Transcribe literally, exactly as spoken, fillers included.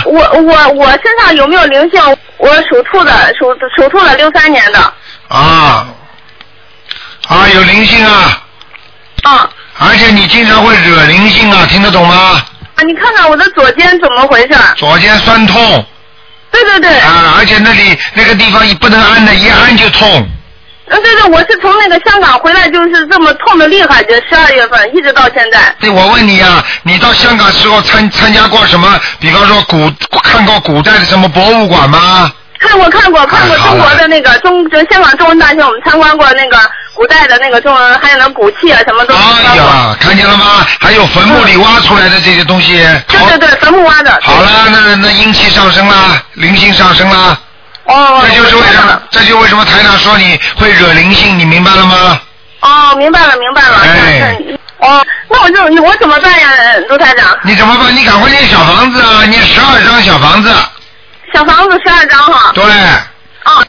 我我我身上有没有灵性？我属兔的，属属兔的，六三年的。 啊啊，有灵性啊！ 啊。 而且你经常会惹灵性啊，听得懂吗？ 啊，你看看我的左肩怎么回事？ 左肩酸痛。 对对对。 啊，而且那里那个地方不能按的，一按就痛。 嗯，对对，我是从那个香港回来，就是这么痛的厉害，就十二月份一直到现在。 对，我问你啊，你到香港时候参参加过什么？比方说古看过古代的什么博物馆吗？ 看过看过看过中国的那个中就香港中文大学，我们参观过那个古代的那个中文，还有那古器啊什么都参观过。哎呀，看见了吗？还有坟墓里挖出来的这些东西。 对对对，坟墓挖的。 好了，那那阴气上升啦，灵性上升啦。 哦。 这就是为什么，这就为什么台长说你会惹灵性，你明白了吗？ 哦，明白了明白了。 哎。 哦，那我就我怎么办呀，卢台长？ 你怎么办？你赶快念小房子啊，念十二张小房子。 小房子十二张哈。 对。